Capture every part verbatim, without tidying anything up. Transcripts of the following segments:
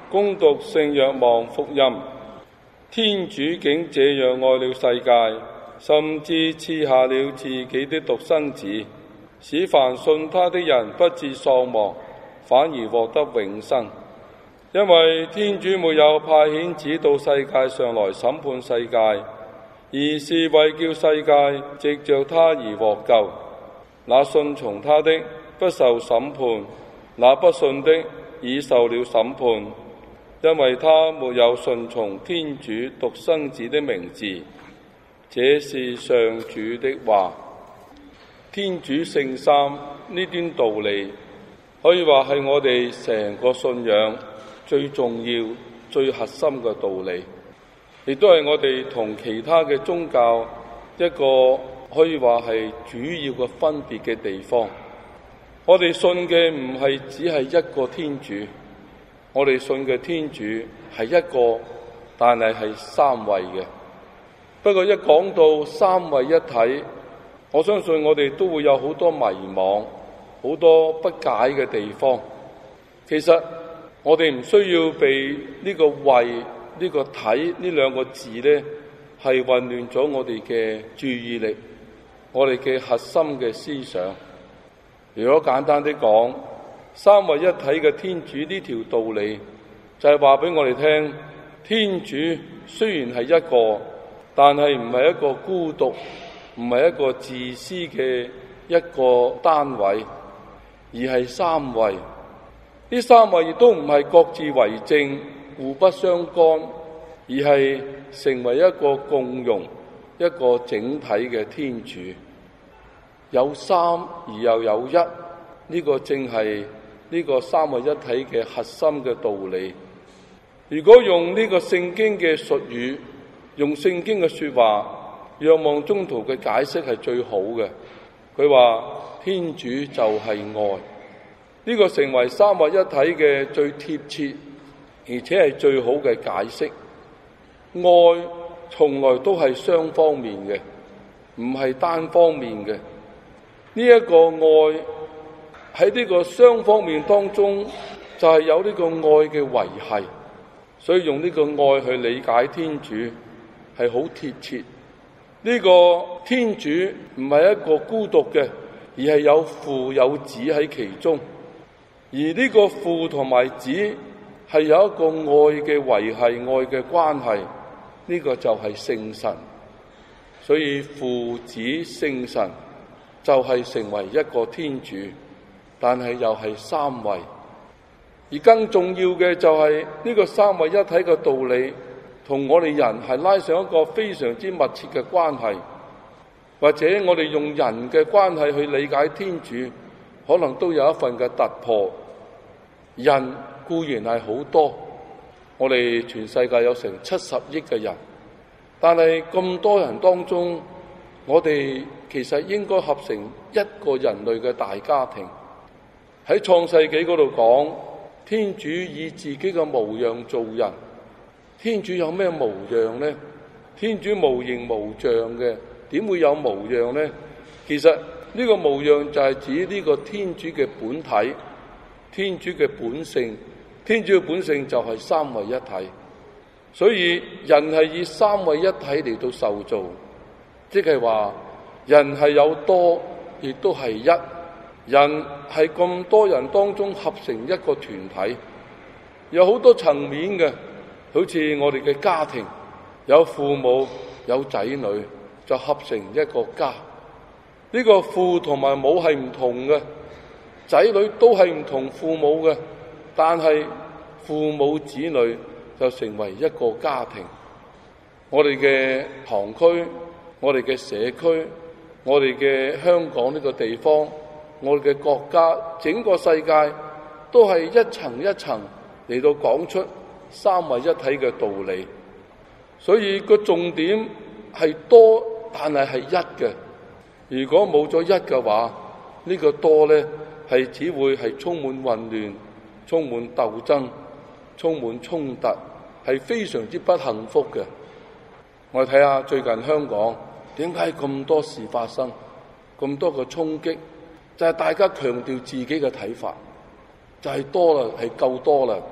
恭讀聖若望福音。天主竟這樣愛了世界，甚至賜下了自己的獨生子，使凡信他的人不致喪亡，反而獲得永生。因為天主沒有派遣子到世界上來審判世界，而是為叫世界藉着他而獲救。那信從他的不受審判，那不信的已受了審判，因為他沒有順從天主獨生子的名字。這是上主的話。天主聖三呢段道理可以話係我哋成個信仰最重要最核心嘅道理，亦都係我哋同其他嘅宗教一個可以話係主要嘅分別嘅地方。我哋信嘅唔係只係一個天主，我哋信嘅天主係一個，但係係三位嘅。不過一講到三位一體，我相信我哋都會有好多迷惘，好多不解嘅地方。其實我哋唔需要被呢個位、呢個體呢兩個字呢係混亂咗我哋嘅注意力，我哋嘅核心嘅思想。如果簡單啲講，三位一體嘅天主呢條道理就係話俾我哋聽，天主雖然係一個，但係唔係一個孤獨，唔係一個自私嘅一個單位，而係三位。呢三位亦都唔係各自為政、互不相干，而係成為一個共融、一個整體嘅天主。有三而又有一，呢個正係呢個三位一體嘅核心嘅道理。如果用呢個聖經嘅術語，用聖經嘅說話，若望宗徒嘅解釋係最好嘅。佢話天主就係愛，呢個成為三位一體嘅最貼切而且係最好嘅解釋。愛從來都係雙方面嘅，唔係單方面嘅。呢一個愛喺呢個雙方面當中，就係有呢個愛嘅維繫，所以用呢個愛去理解天主係好貼切。呢個天主唔係一個孤獨嘅，而係有父有子喺其中，而呢個父同埋子係有一個愛嘅維繫、愛嘅關係，呢個就係聖神。所以父子聖神就係成為一個天主，但係又係三位。而更重要嘅就係呢個三位一體嘅道理同我哋人係拉上一個非常之密切嘅關係，或者我哋用人嘅關係去理解天主，可能都有一份嘅突破。人固然係好多，我哋全世界有成七十億嘅人，但係咁多人當中，我哋其實應該合成一個人類嘅大家庭。喺創世紀嗰度講，天主以自己嘅模樣造人。天主有咩模樣呢？天主無形無像嘅，點會有模樣呢？其實呢個模樣就係指呢個天主嘅本體，天主嘅本性。天主嘅本性就係三位一體，所以人係以三位一體嚟到受造，即係話人係有多，亦都係一。人係咁多人當中合成一個團體，有好多層面嘅，好似我哋嘅家庭，有父母有仔女，就合成一個家。呢個父同埋母係唔同嘅，仔女都係唔同父母嘅，但係父母子女就成為一個家庭。我哋嘅堂區，我哋嘅社區，我哋嘅香港呢個地方，我哋嘅國家，整個世界都係一層一層嚟到講出三位一體嘅道理。所以個重點係多，但係係一嘅。如果冇咗一嘅話，呢個多呢係只會係充滿混亂、充滿鬥爭、充滿衝突，係非常之不幸福嘅。我哋睇下最近香港點解咁多事發生，咁多個衝擊，就係大家強調自己嘅睇法，就係多啦，係夠多啦。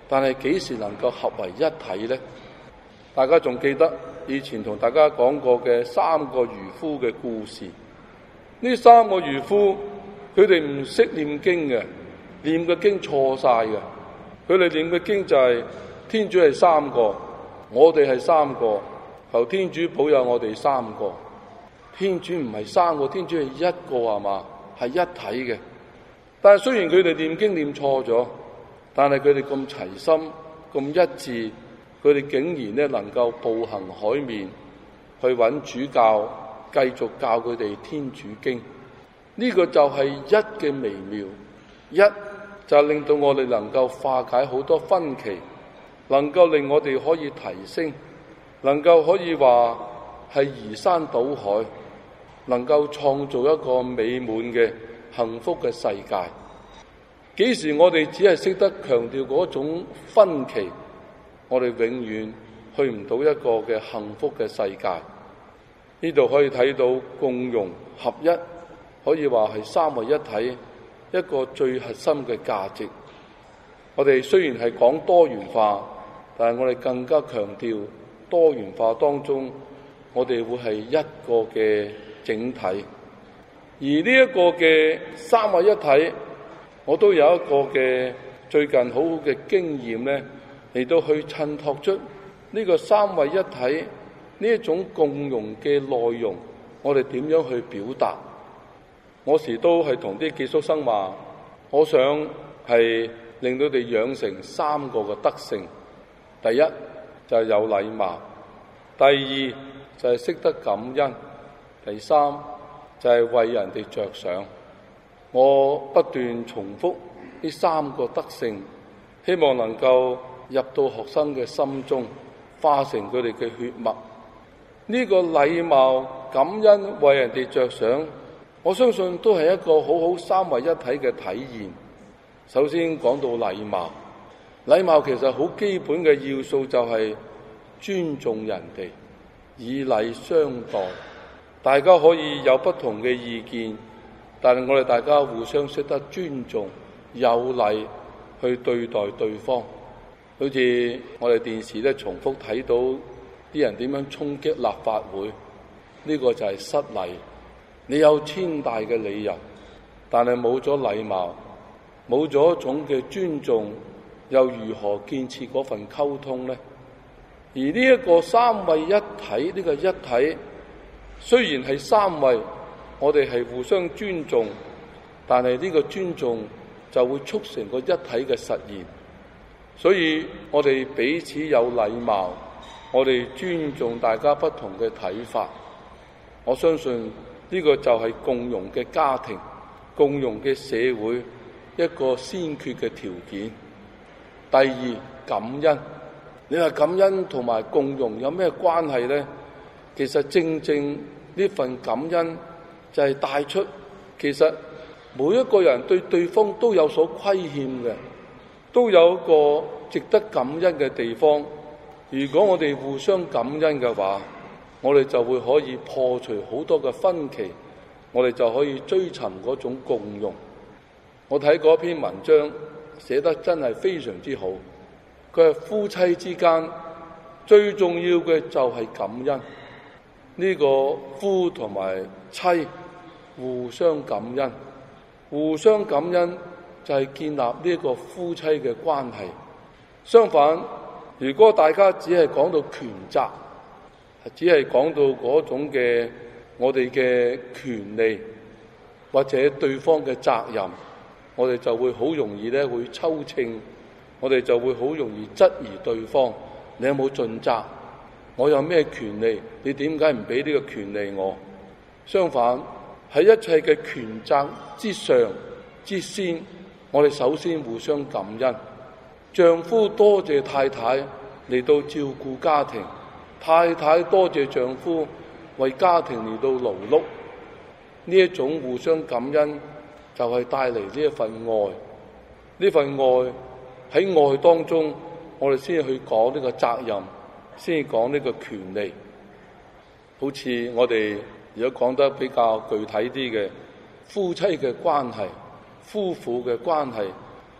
但係幾時能夠合為一體呢？大家仲記得以前同大家講過嘅三個漁夫嘅故事。呢三個漁夫佢哋唔識念經嘅，念嘅經錯晒嘅。佢哋念嘅經就係、是、天主係三個，我哋係三個，求天主保佑我哋三個。天主唔係三個，天主係一個，係嘛？係一體嘅。但係雖然佢哋念經念錯咗，但係佢哋咁齊心咁一致，佢哋竟然咧能夠步行海面去揾主教，繼續教佢哋天主經。呢、這個就係一嘅微妙，一就係令到我哋能夠化解好多分歧，能夠令我哋可以提升，能夠可以話係移山倒海，能夠創造一個美滿嘅幸福嘅世界。幾時我哋只係識得強調嗰種分歧，我哋永遠去唔到一個嘅幸福嘅世界。呢度可以睇到共融合一，可以話係三位一體一個最核心嘅價值。我哋雖然係講多元化，但係我哋更加強調多元化當中，我哋會係一個嘅整體。而呢一個嘅三位一體，我都有一個嘅最近好好嘅經驗咧，嚟到去襯托出呢個三位一體呢一種共融嘅內容，我哋點樣去表達？我時都係同啲寄宿生話，我想係令到佢哋養成三個嘅德性。第一就係有禮貌，第二就係識得感恩，第三就係為人哋着想。我不斷重複呢三個德性，希望能夠入到學生嘅心中，化成佢哋嘅血脈。呢個禮貌、感恩、為人哋着想，我相信都係一個好好三位一體嘅體現。首先講到禮貌，禮貌其實好基本嘅要素就係尊重人哋，以禮相待。大家可以有不同嘅意見，但係我哋大家互相識得尊重，有禮去對待對方。好似我哋電視咧重複睇到啲人點樣衝擊立法會，呢個就係失禮。你有千大嘅理由，但係冇咗禮貌，冇咗一種嘅尊重，又如何建設嗰份溝通呢？而呢一個三位一體，呢個一體雖然係三位，我哋係互相尊重，但係呢個尊重就會促成個一體嘅實現。所以我哋彼此有禮貌，我哋尊重大家不同嘅睇法。我相信呢個就係共融嘅家庭、共融嘅社會一個先決嘅條件。第二，感恩。你話感恩同埋共融有咩關係呢？其實正正呢份感恩就係帶出，其實每一個人對對方都有所虧欠嘅，都有一個值得感恩嘅地方。如果我哋互相感恩嘅話，我哋就會可以破除好多嘅分歧，我哋就可以追尋嗰種共融。我睇嗰篇文章寫得真係非常之好。佢係夫妻之間最重要嘅就係感恩。呢個夫同埋妻互相感恩，互相感恩就係建立呢個夫妻嘅關係。相反，如果大家只係講到權責，只係講到嗰種嘅我哋嘅權利或者對方嘅責任，我哋就會好容易咧會抽秤，我哋就會好容易質疑對方，你有冇盡責？我有咩權利？你點解唔俾呢個權利我？相反，喺一切嘅權責之上之先，我哋首先互相感恩。丈夫多謝太太嚟到照顧家庭，太太多謝丈夫為家庭嚟到勞碌。呢一種互相感恩就係帶嚟呢一份愛。呢份愛喺愛當中，我哋先去講呢個責任，先講呢個權利。好似我哋如果講得比較具體啲嘅夫妻嘅關係、夫婦嘅關係，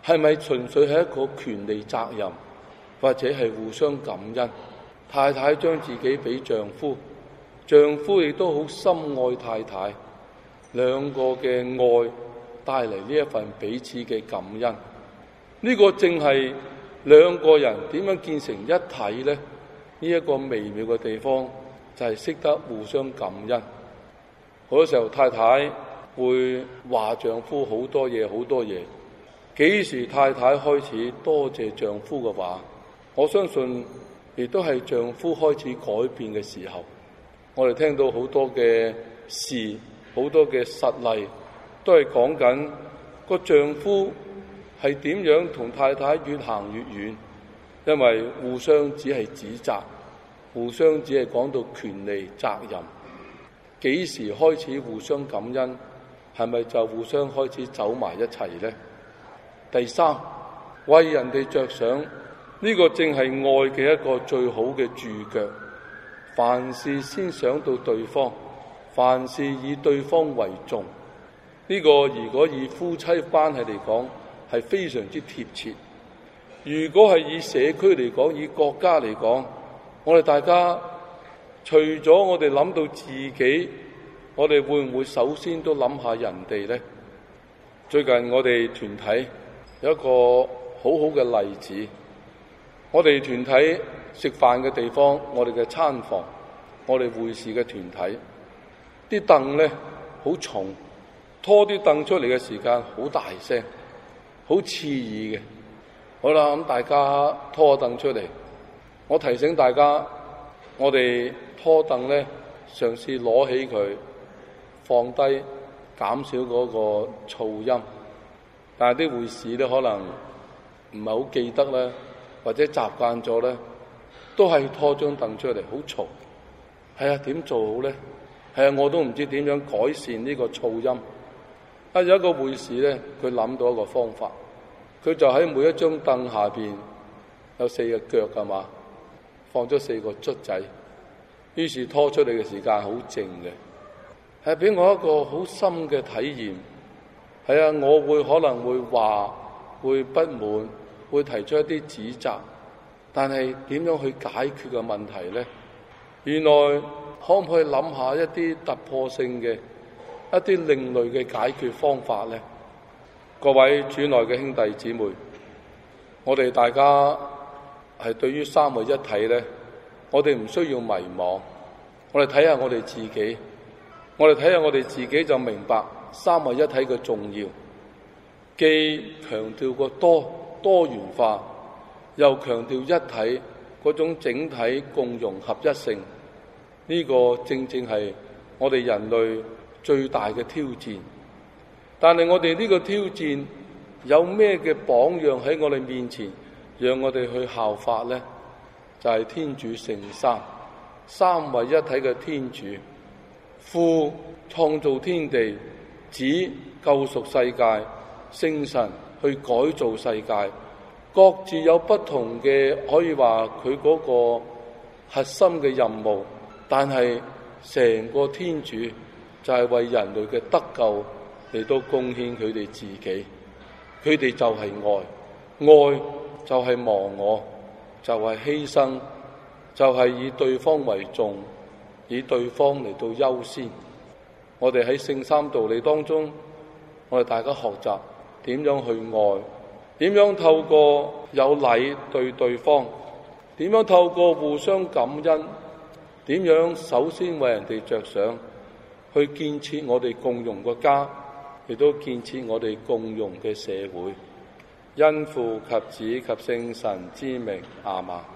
係咪純粹係一個權利責任，或者係互相感恩？太太將自己俾丈夫，丈夫亦都好深愛太太，兩個嘅愛帶嚟呢一份彼此嘅感恩。呢個正係兩個人點樣建成一體呢？呢一個微妙嘅地方就係識得互相感恩。好多時候太太會話丈夫好多嘢好多嘢，幾時太太開始多謝丈夫嘅話，我相信亦都係丈夫開始改變嘅時候。我哋聽到好多嘅事，好多嘅實例，都係講緊個丈夫係點樣同太太越行越遠，因為互相只係指責，互相只係講到權利責任。幾時開始互相感恩？係咪就互相開始走埋一齊呢？第三，為人哋着想，呢個正係愛嘅一個最好嘅注腳。凡事先想到對方，凡事以對方為重。呢個如果以夫妻關係嚟講，係非常之貼切。如果係以社區嚟講，以國家嚟講，我哋大家除咗我哋諗到自己，我哋會唔會首先都諗下人哋呢？最近我哋團體有一個好好嘅例子，我哋團體食飯嘅地方，我哋嘅餐房，我哋會士嘅團體，啲凳咧好重，拖啲凳出嚟嘅時間好大聲，好刺耳嘅。好啦，咁大家拖凳出嚟，我提醒大家，我哋拖凳咧，嘗試攞起佢，放低，減少嗰個噪音。但係啲會士咧可能唔係好記得咧，或者習慣咗咧，都係拖張凳出嚟，好嘈。係啊，點做好咧？係啊，我都唔知點樣改善呢個噪音。啊，有一個會士咧，佢諗到一個方法，佢就喺每一張凳下邊有四個腳㗎嘛，放咗四個卒仔，於是拖出嚟嘅時間好靜嘅，係俾我一個好深嘅體驗。係啊，我會可能會話，會不滿，會提出一啲指責，但係點樣去解決嘅問題咧？原來可唔可以諗下一啲突破性嘅、一啲另類嘅解決方法咧？各位主內嘅兄弟姊妹，我哋大家係對於三位一體咧，我哋唔需要迷茫。我哋睇下我哋自己，我哋睇下我哋自己就明白三位一體嘅重要。既強調個多多元化，又強調一體嗰種整體共融合一性。呢個正正係我哋人類最大嘅挑戰。但係我哋呢個挑戰有咩嘅榜樣喺我哋面前，讓我哋去效法呢？就係天主聖三，三位一體嘅天主，父創造天地，子救贖世界，聖神去改造世界，各自有不同嘅，可以話佢嗰個核心嘅任務。但係成個天主就係為人類嘅得救嚟到貢獻佢哋自己，佢哋就係愛，愛就係忘我，就係犧牲，就係以對方為重，以對方嚟到優先。我哋喺聖三道理當中，我哋大家學習點樣去愛，點樣透過有禮對對方，點樣透過互相感恩，點樣首先為人哋着想，去建設我哋共融嘅家，亦都建設我哋共融嘅社會。因父及子及聖神之名，阿們。